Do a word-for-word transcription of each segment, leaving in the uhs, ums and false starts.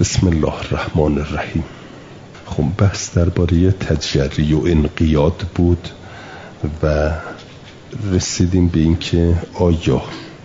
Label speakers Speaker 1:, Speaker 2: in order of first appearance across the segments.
Speaker 1: بسم الله الرحمن الرحیم. خب بحث درباره تجری و انقیاد بود و رسیدیم به این که آیا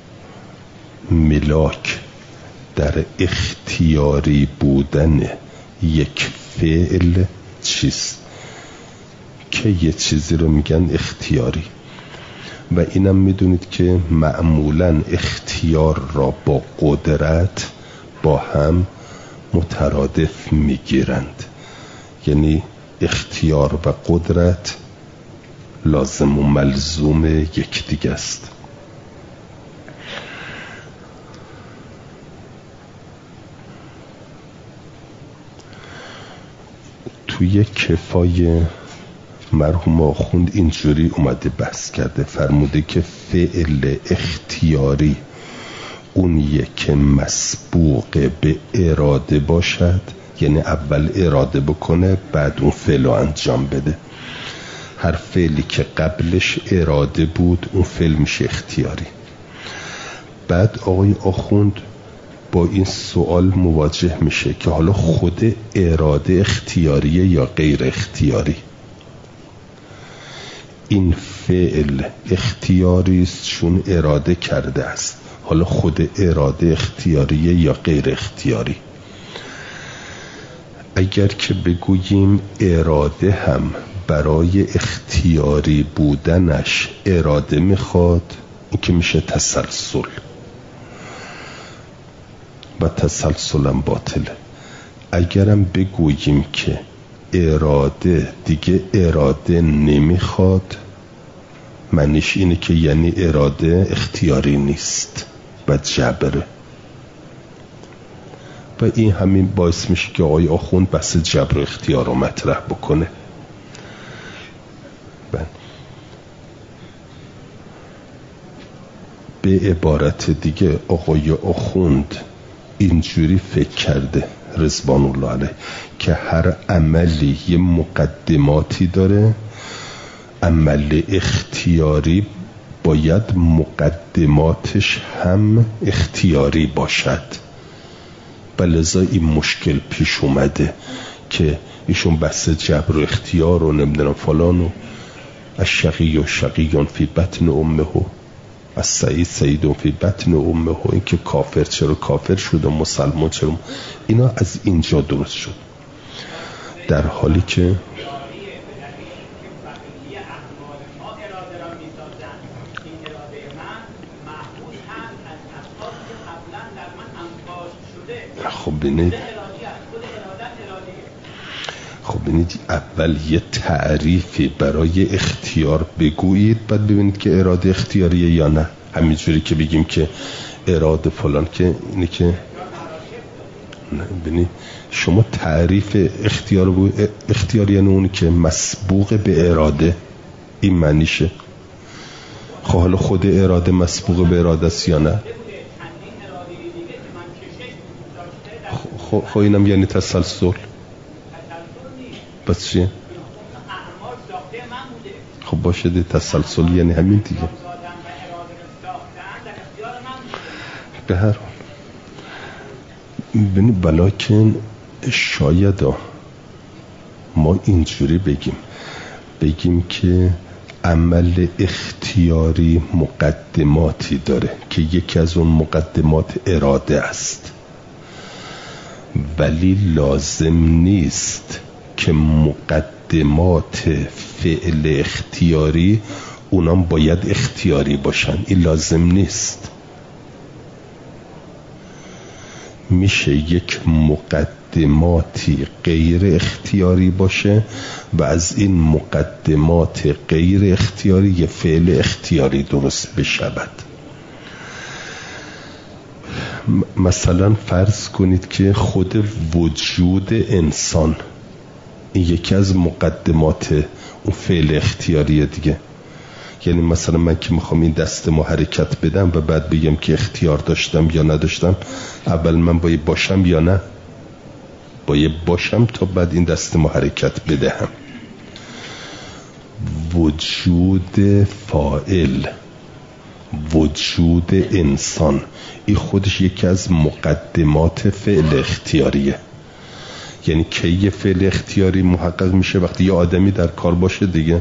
Speaker 1: ملاک در اختیاری بودن یک فعل چیست که یه چیزی رو میگن اختیاری و اینم میدونید که معمولاً اختیار را با قدرت با هم مترادف میگیرند، یعنی اختیار و قدرت لازم و ملزوم یکدیگر است. توی کفای مرحوم آخوند اینجوری اومده بحث کرده، فرموده که فعل اختیاری اونیه که مسبوق به اراده باشد، یعنی اول اراده بکنه بعد اون فعل رو انجام بده. هر فعلی که قبلش اراده بود اون فعل میشه اختیاری. بعد آقای آخوند با این سوال مواجه میشه که حالا خود اراده اختیاریه یا غیر اختیاری؟ این فعل اختیاری است چون اراده کرده است، حالا خود اراده اختیاریه یا غیر اختیاری؟ اگر که بگوییم اراده هم برای اختیاری بودنش اراده میخواد، این که میشه تسلسل و تسلسلم باطله. اگرم بگوییم که اراده دیگه اراده نمیخواد، معنیش اینه که یعنی اراده اختیاری نیست و جبره. و این همین باعث میشه که آقای آخوند بحث جبر و اختیار رو مطرح بکنه. بله. به عبارت دیگه آقای آخوند اینجوری فکر کرده رضوان الله علیه که هر عملی یه مقدماتی داره، عمل اختیاری باید مقدماتش هم اختیاری باشد. بلذا این مشکل پیش اومده که ایشون بحث جبر و اختیار و نمیدونم فلان و از شقی و شقیون فی بطن امه از سعید سعیدون فی بطن امه، این که کافر چرا کافر شد و مسلمان چرا، اینا از اینجا درست شد، در حالی که خب بینید خب بینید اول یه تعریفی برای اختیار بگویید، بعد ببینید که اراده اختیاریه یا نه. همینجوری که بگیم که اراده فلان که اینه که ببینید شما تعریف اختیار بگو اختیاری یعنی اونی که مسبوق به اراده، این معنیشه. خب حالا خود اراده مسبوق به اراده است یا نه؟ خب خب اینم یعنی تسلسل. بس چیه؟ خب باشه دی تسلسل یعنی همین دیگه. به هر حال ببین بلاکن شاید ما اینجوری بگیم بگیم که عمل اختیاری مقدماتی داره که یکی از اون مقدمات اراده است، ولی لازم نیست که مقدمات فعل اختیاری اونام باید اختیاری باشن. این لازم نیست. میشه یک مقدماتی غیر اختیاری باشه و از این مقدمات غیر اختیاری یه فعل اختیاری درست بشود. مثلا فرض کنید که خود وجود انسان این یکی از مقدمات اون فعل اختیاریه دیگه. یعنی مثلا من که میخوام این دستمو حرکت بدم و بعد بگم که اختیار داشتم یا نداشتم، اول من باید باشم یا نه؟ باید باشم تا بعد این دستمو حرکت بدهم. وجود فاعل وجود انسان این خودش یکی از مقدمات فعل اختیاریه. یعنی که یه فعل اختیاری محقق میشه وقتی یه آدمی در کار باشه دیگه،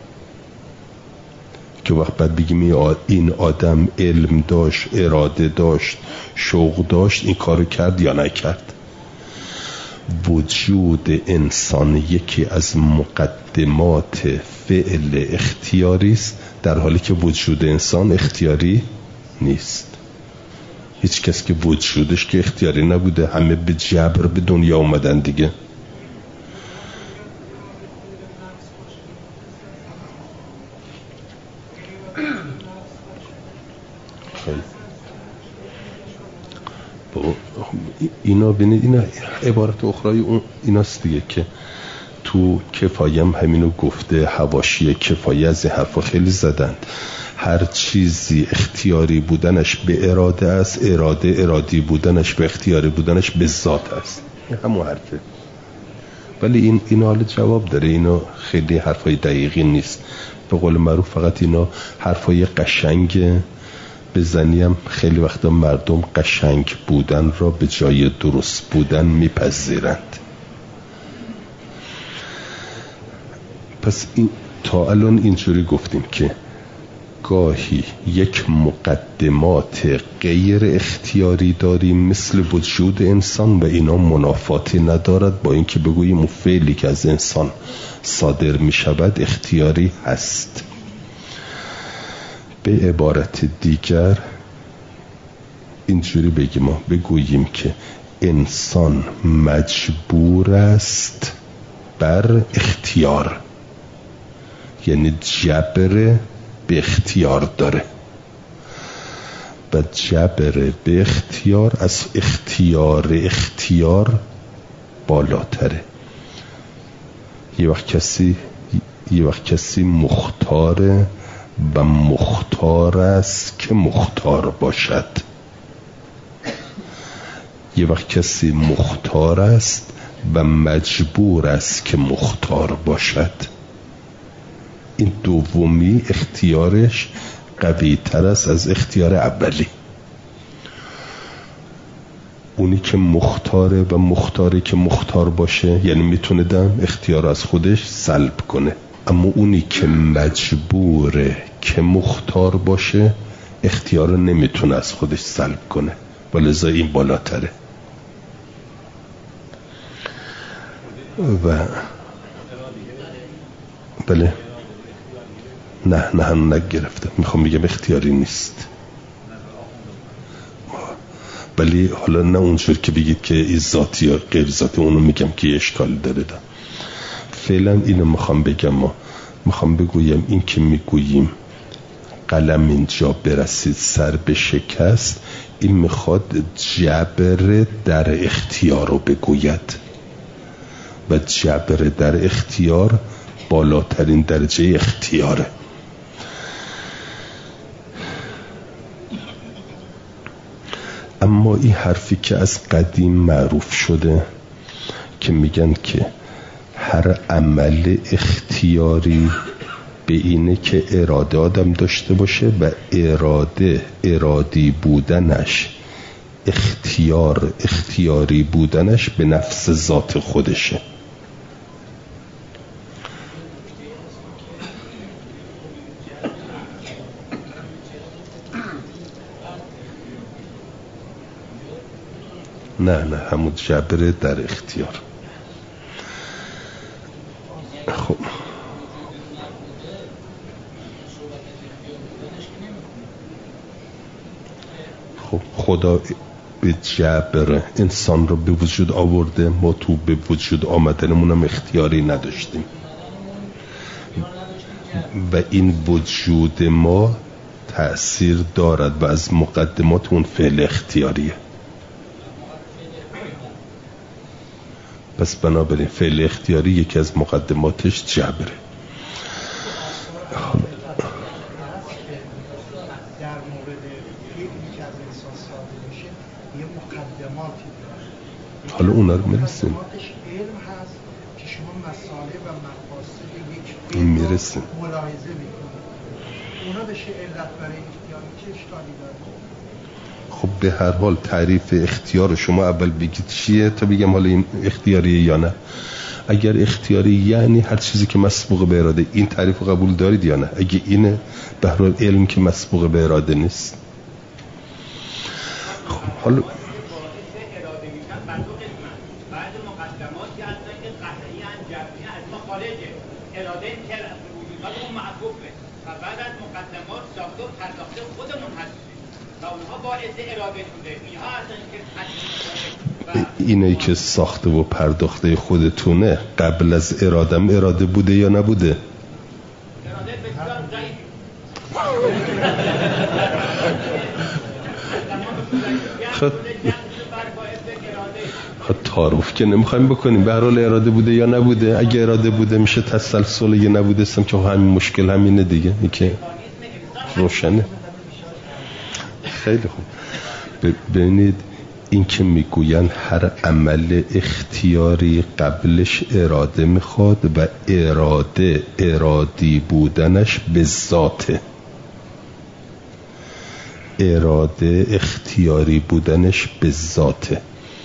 Speaker 1: که وقت بعد بگیم این آدم علم داشت، اراده داشت، شوق داشت، این کارو کرد یا نکرد. وجود انسان یکی از مقدمات فعل اختیاری است، در حالی که وجود انسان اختیاری نیست. هیچ کس که وجودش که اختیاری نبوده، همه به جبر به دنیا اومدن دیگه. اینا بینید، اینا عبارت اخرای اون ایناست دیگه که تو کفایه هم همینو گفته. حواشی کفایه از این حرفا خیلی زدن. هر چیزی اختیاری بودنش به اراده است، اراده ارادی بودنش به اختیاری بودنش به ذات است. این همون حرفه. ولی این اینا حالا جواب داره. اینا خیلی حرفای دقیقی نیست. به قول معروف فقط اینا حرفای قشنگه. بزنیم خیلی وقتا مردم قشنگ بودن را به جای درست بودن میپذیرند. پس این تا الان اینجوری گفتیم که گاهی یک مقدمات غیر اختیاری داریم مثل وجود انسان و اینا منافاتی ندارد با اینکه بگوییم اون فعلی که از انسان صادر می شود اختیاری هست. به عبارت دیگر اینجوری بگیم، ما بگوییم که انسان مجبور است بر اختیار، یعنی جبر به اختیار داره و جبر به اختیار از اختیار اختیار بالاتره. یه وقت کسی یه وقت کسی مختاره و مختار است که مختار باشد. یه وقت کسی مختار است و مجبور است که مختار باشد. این دومی اختیارش قوی تر است از اختیار اولی. اونی که مختاره و مختاری که مختار باشه یعنی میتونه دم اختیار از خودش سلب کنه، اما اونی که مجبوره که مختار باشه اختیار نمیتونه از خودش سلب کنه و لذا این بالاتره. و بله نه نه هم نگرفتم، میخوام بگم اختیاری نیست. ولی حالا نه اونجور که بگید که این ذاتی یا غیر ذاتی، اونو میگم که اشکال داره. دا فعلا اینو میخوام بگم. ما میخوام بگویم این که میگوییم قلم اینجا برسید سر به شکست، این میخواد جبر در اختیار رو بگوید و جبر در اختیار بالاترین درجه اختیاره. اما این حرفی که از قدیم معروف شده که میگن که هر عمل اختیاری به اینه که اراده آدم داشته باشه و اراده ارادی بودنش، اختیار اختیاری بودنش به نفس ذات خودشه. نه نه همون جبر در اختیار. خب خب خدا به جبر انسان رو به وجود آورده، ما تو به وجود آمدنمون هم اختیاری نداشتیم و این وجود ما تأثیر دارد و از مقدمات اون فعل اختیاریه. پس بنابراین فعل اختیاری یکی از مقدماتش جبره.
Speaker 2: در مورد فعلی که از انسان صادر میشه یه مقدماتی داره.
Speaker 1: حالا اونا رو میرسیم.
Speaker 2: مقدماتش علم هست که شما مسائل و مقاصد یک
Speaker 1: این میرسیم.
Speaker 2: ملاحظه میکنید. اونا بشه علت برای اختیار چه اشکالی داره؟
Speaker 1: خب به هر حال تعریف اختیار شما اول بگید چیه تا بگم حالا این اختیاریه یا نه. اگر اختیاری یعنی هر چیزی که مسبوق به اراده، این تعریف رو قبول دارید یا نه؟ اگه اینه به هر حال علم که مسبوق به اراده نیست. خب حالا
Speaker 3: اراده که وجودات اون معطوفه و بعد از مقدمات ساخته و پرداخته خودمون هستیم و اونها باعث اراده شده. اینها هستن که
Speaker 1: اینه که ساخته و پرداخته خودتونه. قبل از ارادم اراده بوده یا نبوده؟
Speaker 3: اراده بسیار ضعیف.
Speaker 1: خب تعارف که نمیخوایم بکنیم. به هر حال اراده بوده یا نبوده؟ اگه اراده بوده میشه تسلسل، اگه نبوده استم که همین مشکل همینه دیگه. این که روشنه. خیلی خوب. ببینید این که میگوین هر عمل اختیاری قبلش اراده میخواد و اراده ارادی بودنش به ذاته. اراده اختیاری بودنش به ذاته.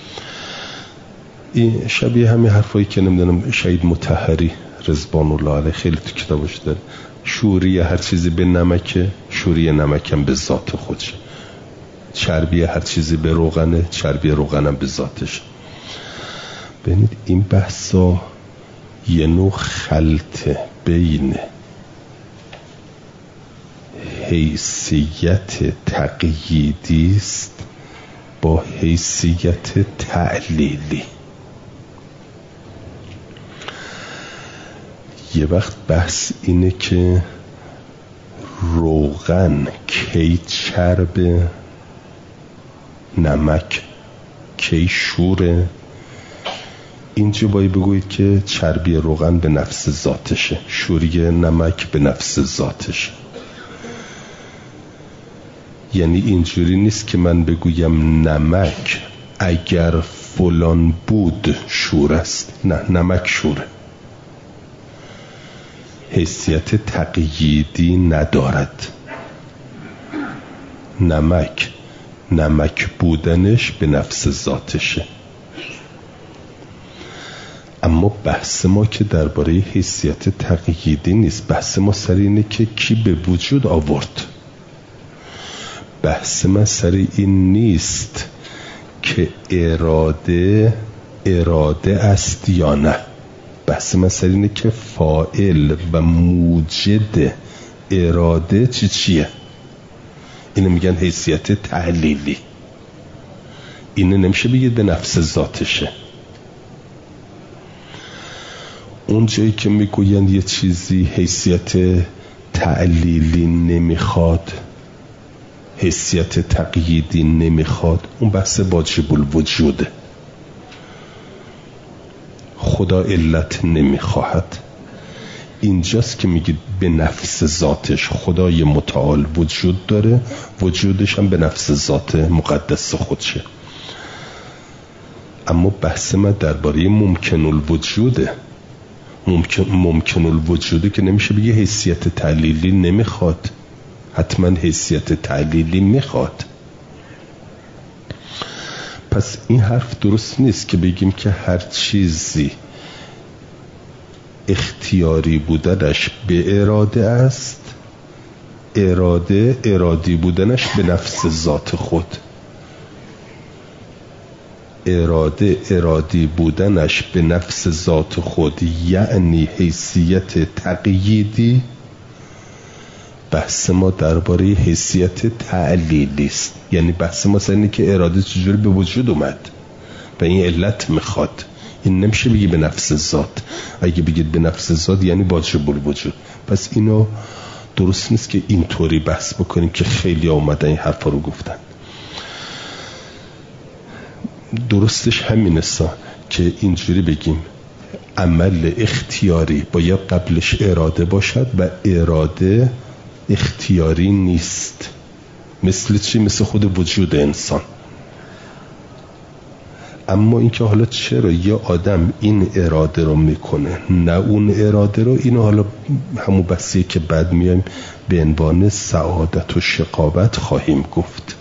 Speaker 1: این شبیه همین حرفایی که نمیدونم شهید مطهری رضوان الله علیه خیلی تو کتابش داره. شوری هر چیزی به نمکه، شوری نمکم به ذات خودشه. چربی هر چیزی به روغنه، چربی روغنم به ذاتش. ببینید این بحثا یه نوع خلط بین حیثیت تقییدی است با حیثیت تعلیلی. یه وقت بحث اینه که روغن کی چربه، نمک کی شوره. اینجا باید بگوید که چربی روغن به نفس ذاتشه، شوری نمک به نفس ذاتشه. یعنی اینجوری نیست که من بگویم نمک اگر فلان بود شور است. نه، نمک شوره. حیثیت تقییدی ندارد. نمک نمک بودنش به نفس ذاتشه. اما بحث ما که درباره حیثیت تقییدی نیست. بحث ما سر اینه که کی به وجود آورد. بحث من سر این نیست که اراده اراده است یا نه. بحث من سر اینه که فاعل و موجد اراده چی چیه. اینو میگن حیثیت تعلیلی. اینو نمیشه بگید به نفس ذاتشه. اون جایی که میگوین یه چیزی حیثیت تعلیلی نمیخواد، حیثیت تقییدی نمیخواد، اون بحث واجب الوجوده. خدا علت نمیخواهد. اینجاست که میگید به نفس ذاتش. خدای متعال وجود داره، وجودش هم به نفس ذات مقدس خودشه. اما بحث من درباره ممکن الوجوده. ممکن ممکن الوجوده که نمیشه بگه حیثیت تعلیلی نمیخواد. حتما حیثیت تعلیلی میخواد. پس این حرف درست نیست که بگیم که هر چیزی اختیاری بودنش به اراده است، اراده ارادی بودنش به نفس ذات خود. اراده ارادی بودنش به نفس ذات خود یعنی حیثیت تقییدی. بحث ما درباره حیثیت تعلیلی است. یعنی بحث ما اینه که اراده چجوری به وجود اومد و این علت میخواد. این نمیشه بگی به نفس ذات. اگه بگید به نفس ذات یعنی واجب الوجود. پس اینو درست نیست که اینطوری بحث بکنیم که خیلی اومدن این حرفا رو گفتن. درستش همین است که اینجوری بگیم عمل اختیاری باید قبلش اراده باشد و اراده اختیاری نیست. مثل چی؟ مثل خود وجود انسان. اما اینکه حالا چرا یه آدم این اراده رو میکنه نه اون اراده رو، اینو حالا همون بحثیه که بعد میایم به عنوان سعادت و شقاوت خواهیم گفت.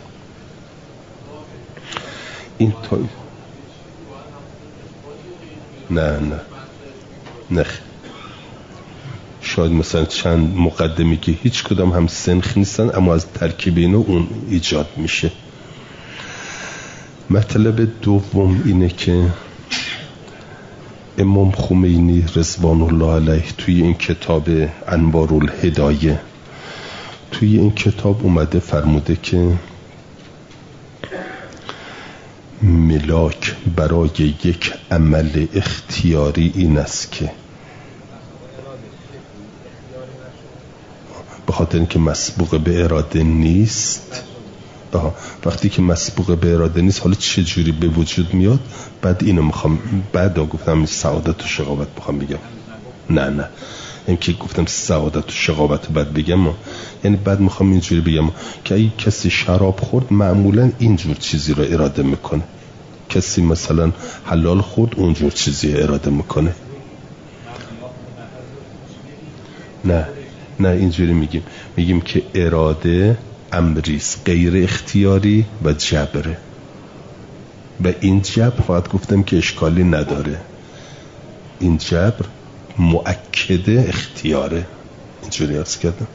Speaker 1: این تا نه نه نه شاید مثلا چند مقدمی که هیچ کدام هم سنخ نیستن، اما از ترکیب اینو اون ایجاد میشه. مطلب دوم اینه که امام خمینی رضوان الله علیه توی این کتاب انوار الهدایه، توی این کتاب اومده فرموده که ملاک برای یک عمل اختیاری این است که به خاطر اینکه مسبوق به اراده نیست. آها. وقتی که مسبوق به اراده نیست حالا چه جوری به وجود میاد؟ بعد اینو میخوام بعدا گفتم سعادت و شقاوت میخوام بگم. نه نه این که گفتم سعادت و شقاوت بعد بگم، یعنی بعد میخوام اینجوری بگم که اگه کسی شراب خورد معمولا اینجور چیزی رو اراده میکنه، کسی مثلا حلال خورد اونجور چیزی اراده میکنه. نه نه اینجوری میگیم میگیم که اراده امریز غیر اختیاری و جبره، و این جبر فقط گفتم که اشکالی نداره، این جبر مؤکد اختیاره. اینجوری هست کردم.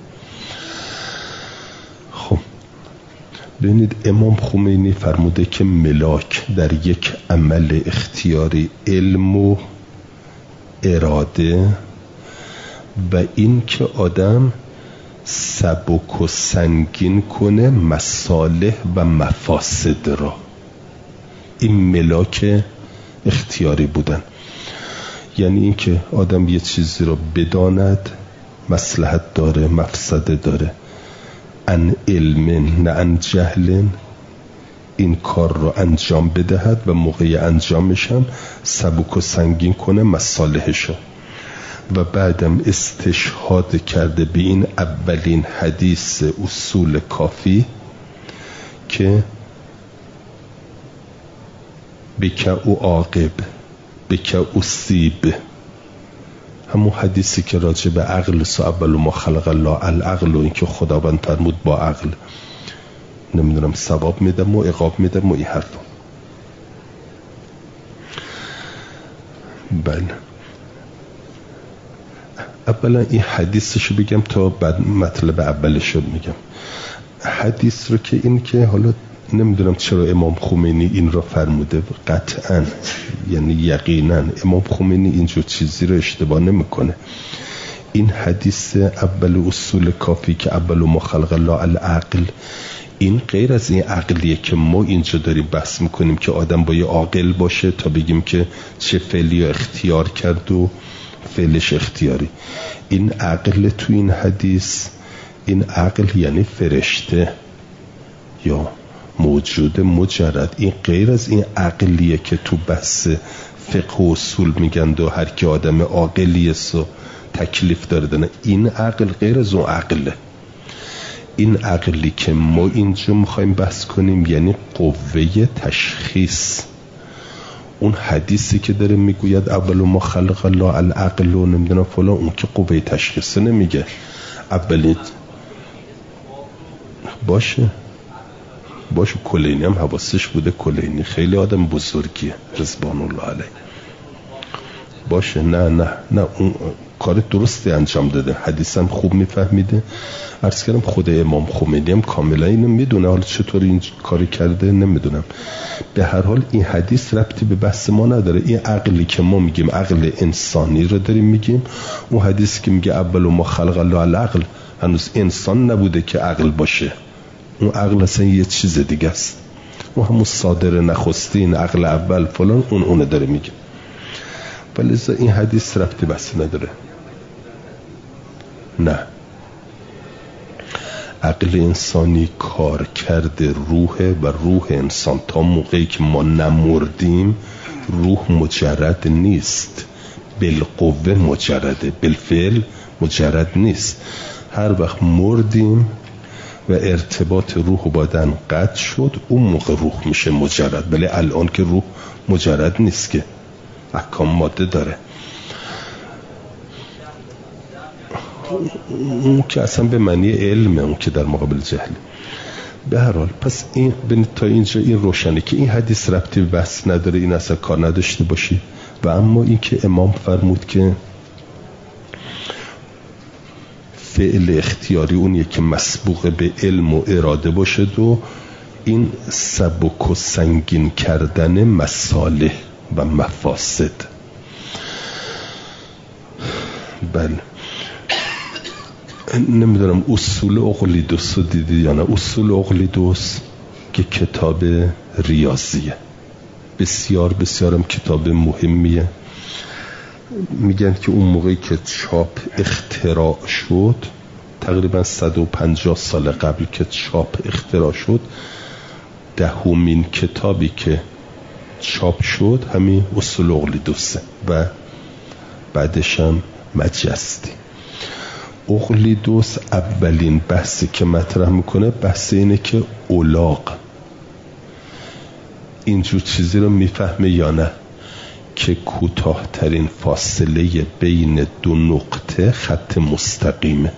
Speaker 1: خب ببینید امام خمینی فرموده که ملاک در یک عمل اختیاری علم و اراده و این که آدم سبک و سنگین کنه مصالح و مفاسد را، این ملاک اختیاری بودن. یعنی این که آدم یه چیزی رو بداند مصلحت داره مفسده داره، ان علم نه ان جهل، این کار رو انجام بدهد و موقع انجامش هم سبک و سنگین کنه مصالحشو. و بعدم استشهاد کرده به این اولین حدیث اصول کافی که بک او عاقب بک او سیب، همون حدیثی که راجع به عقل سو اول ما خلق الله العقل و این که خداوند فرمود با عقل نمیدونم ثواب میدم و عقاب میدم و این حرفا. بله اولا این حدیثشو بگم تا بعد مطلب اولشو میگم. حدیث رو که این که حالا نمیدونم چرا امام خمینی این رو فرموده، قطعا یعنی یقینا امام خمینی اینجور چیزی رو اشتباه نمیکنه. این حدیث اول اصول کافی که اول ما خلق الله العقل، این غیر از این عقلیه که ما اینجا داریم بحث میکنیم که آدم با یه عاقل باشه تا بگیم که چه فعلی اختیار کرد و فعلش اختیاری. این عقل تو این حدیث، این عقل یعنی فرشته یا موجود مجرد، این غیر از این عقلیه که تو بحث فقه و اصول میگن و هر کی آدم عاقلیه سو تکلیف داره دنه. این عقل غیر از اون عقله. این عقلی که ما اینجا میخوایم بحث کنیم یعنی قوه تشخیص. اون حدیثی که داره میگوید اول ما خلق الله العقل و نمیدونم فلان، اون که قوه تشخیص نمیگه. اولی باشه باشه کلینی هم حواسش بوده، کلینی خیلی آدم بزرگیه رضوان الله علیه. باشه نه نه نه اون کار درستی انجام داده، حدیث هم خوب میفهمیده. عرض کردم خود امام خمینی هم کاملا اینو میدونه، حالا چطور این کاری کرده نمیدونم. به هر حال این حدیث ربطی به بحث ما نداره. این عقلی که ما میگیم عقل انسانی رو داریم میگیم، اون حدیث که میگه اول ما خلق الله العقل هنوز انسان نبوده که عقل باشه، اون عقل اصلا یه چیز دیگه است. اون همون صادر نخستین عقل اول فلان، اون اونه داره میگه. ولی این حدیث ربطی بحث نداره. نه، عقل انسانی کار کرده روحه و روح انسان تا موقعی که ما نمردیم روح مجرد نیست، بالقوه مجرده، بالفعل مجرد نیست. هر وقت مردیم و ارتباط روح و بدن قطع شد، اون موقع روح میشه مجرد. ولی الان که روح مجرد نیست، که احکام ماده داره. اون که اصلا به معنی علمه، اون که در مقابل جهل. به هر حال پس این تا اینجا این روشنه که این حدیث ربطی به بحث نداره، این اصلا کار نداشته باشی. و اما این که امام فرمود که فعل اختیاری اونیه که مسبوق به علم و اراده باشد و این سبک و سنگین کردن مصالح و مفاسد. بله نمیدونم اصول اقلیدوس رو دیدی یا نه؟ اصول اقلیدوس که کتاب ریاضیه، بسیار بسیارم کتاب مهمیه. میگن که اون موقعی که چاپ اختراع شد، تقریبا صد و پنجاه سال قبل که چاپ اختراع شد، دهمین کتابی که چاپ شد همین اصول اقلیدوسه و بعدش هم مجستی. اقلیدوس اولین بحثی که مطرح میکنه بحث اینه که اولاغ اینجور چیزی رو میفهمه یا نه، که کوتاه‌ترین فاصله بین دو نقطه خط مستقیمه.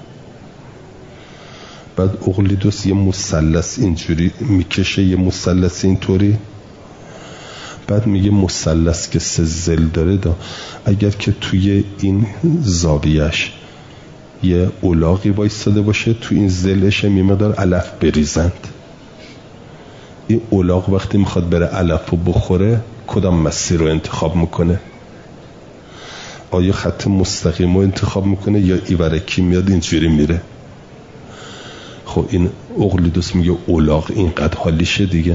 Speaker 1: بعد اقلیدوس یه مثلث اینجوری میکشه، یه مثلث اینطوری، بعد میگه مثلث که سه ضلع داره دا اگر که توی این زاویهش یه اولاغی وایستاده باشه، تو این ضلعش یه مقدار علف بریزند. این اولاغ وقتی میخواد بره علف رو بخوره کدام مسیر رو انتخاب میکنه؟ آیا خط مستقیم رو انتخاب میکنه یا ایورکی میاد اینجوری میره؟ خب این اقلیدوس میگه اولاغ اینقدر حالیشه دیگه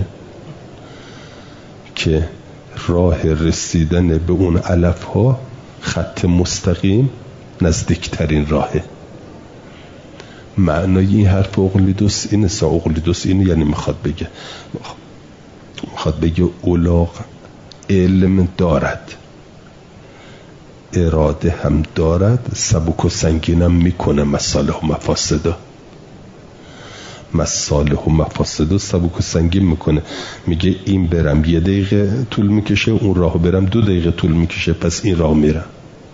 Speaker 1: که راه رسیدن به اون علف ها خط مستقیم نزدیکترین راهه. معنای این حرف اقلیدوس اینه. سا اقلیدوس اینه یعنی میخواد بگه میخواد بگه اولاغ علم دارد، اراده هم دارد، سبک و سنگینم میکنه مصالح و مفاسده مصالح و مفاسده سبک و سنگین میکنه. میگه این برم یه دقیقه طول میکشه، اون راه برم دو دقیقه طول میکشه، پس این راه میرم.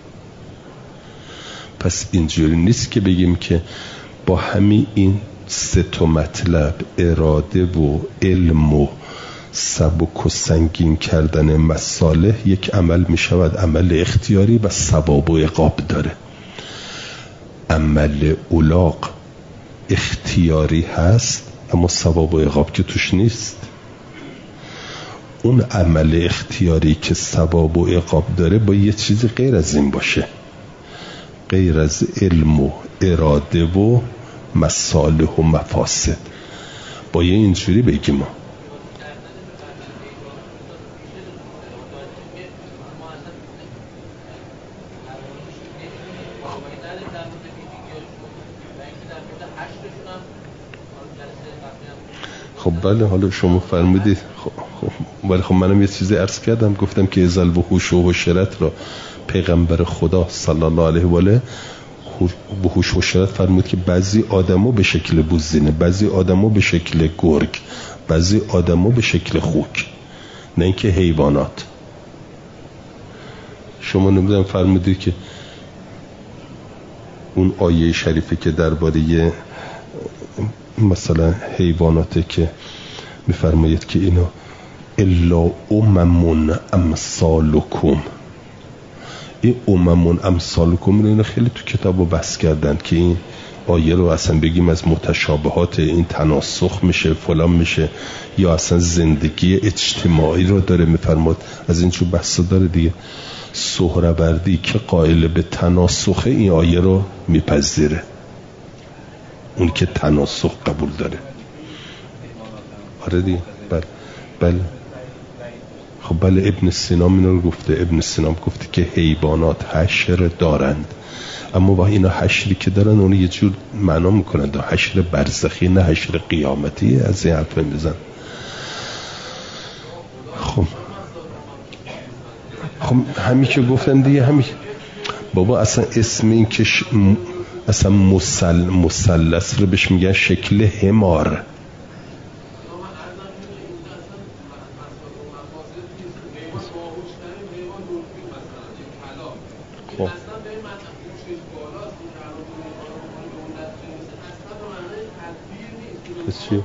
Speaker 1: پس اینجوری نیست که بگیم که با همین این سه تا مطلب، اراده و علم و سبک و سنگین کردن مصالح، یک عمل می شود عمل اختیاری و ثواب و عقاب داره. عمل اولاغ اختیاری هست اما ثواب و عقاب که توش نیست. اون عمل اختیاری که ثواب و عقاب داره با یه چیزی غیر از این باشه، غیر از علم و اراده و مصالح و مفاسد. با یه اینجوری بگیم ما خب بله، حالا شما فرمودید. خب خب ولی خب منم یه چیزی عرض کردم، گفتم که ازل و هوش و حشرت را پیغمبر خدا صلی الله علیه و آله به هوش و حشرت فرمود که بعضی آدمو به شکل بوزینه، بعضی آدمو به شکل گرگ، بعضی آدمو به شکل خوک، نه اینکه حیوانات. شما نمیدونم فرمودید که اون آیه شریفه که درباره مثلا حیواناته که میفرمایید که اینا الا امم امثالکم، این امم امثالکم اینا خیلی تو کتابو بحث کردن که این آیه رو اصلا بگیم از متشابهات این تناسخ میشه فلان میشه یا اصلا زندگی اجتماعی رو داره میفرماد، از این چون بحثا داره دیگه. سهروردی که قائل به تناسخ این آیه رو میپذیره، اون که تناسخ قبول داره. آره دیگه. بله بله خب بله ابن سینا اینو رو گفته. ابن سینا گفته که حیوانات حشر دارند، اما با اینا حشری که دارن اونو یه جور معنا میکنن دا حشر برزخی نه حشر قیامتی. از این حرف میزن. خب خب همین که گفتن دیگه، همین بابا اصلا اسم این که ش... اصلا مسل مثلث رو بهش میگن شکل حمار. خب پس چی؟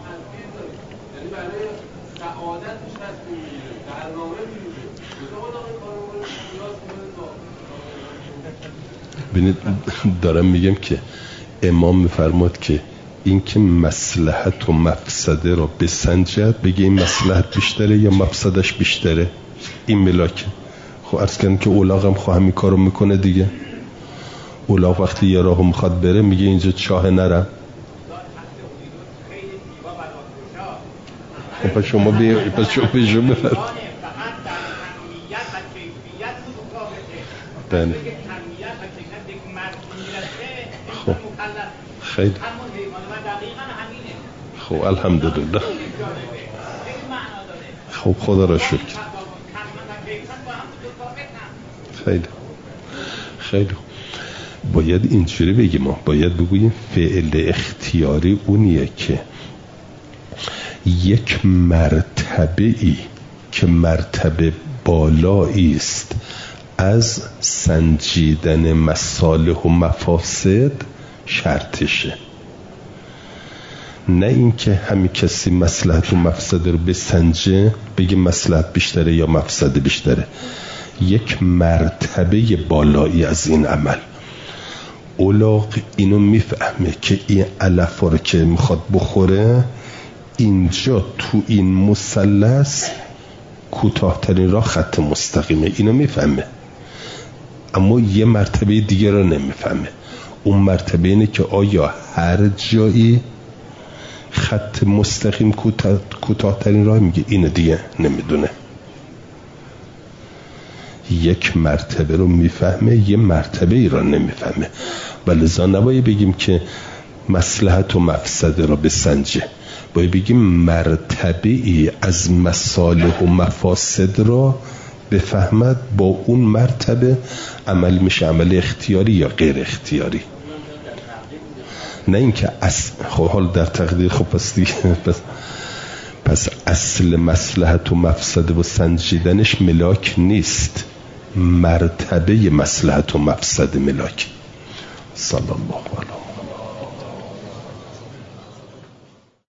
Speaker 1: ببینید دارم میگم که امام میفرماد که این که مصلحت و مفسده را بسنجد، بگه این مصلحت بیشتره یا مفسدش بیشتره، این ملاکه. خب عرض کردم که اولاغ هم خواهم این کارو میکنه دیگه. اولاغ وقتی یه راهو میخواد بره میگه اینجا چاه نرم. خب پس شما بیم پس شما بیشون بفرد بله. خب خیلی خب الحمدلله. خب خدا را شکر. خیلی خیلی باید اینجوری بگیم، ما باید بگوییم فعل اختیاری اونیه که یک مرتبه ای که مرتبه بالایی است از سنجیدن مصالح و مفاسد شرطشه، نه اینکه همین کسی مصلحت و مفسد رو بسنجه بگه مصلحت بیشتره یا مفسد بیشتره. یک مرتبه بالایی از این عمل. اولاغ اینو میفهمه که این علف رو که میخواد بخوره اینجا تو این مثلث کوتاه‌ترین راه خط مستقیمه، اینو میفهمه، اما یه مرتبه دیگه رو نمیفهمه. اون مرتبه اینه که آیا هر جایی خط مستقیم کوتاه‌ترین راه، میگه اینو دیگه نمیدونه. یک مرتبه رو میفهمه، یه مرتبه ای رو نمیفهمه. ولذا نباید بگیم که مصلحت و مفسده را بسنجه، باید بگیم مرتبه ای از مصالح و مفاسد را بفهمد، با اون مرتبه عمل میشه عمل اختیاری یا غیر اختیاری. نه اینکه اصل خب حال در تقدیر خب پس دیگه پس, پس اصل مصلحت و مفسده و سنجیدنش ملاک نیست، مرتبه مصلحت و مفسده ملاک. صلی الله علیه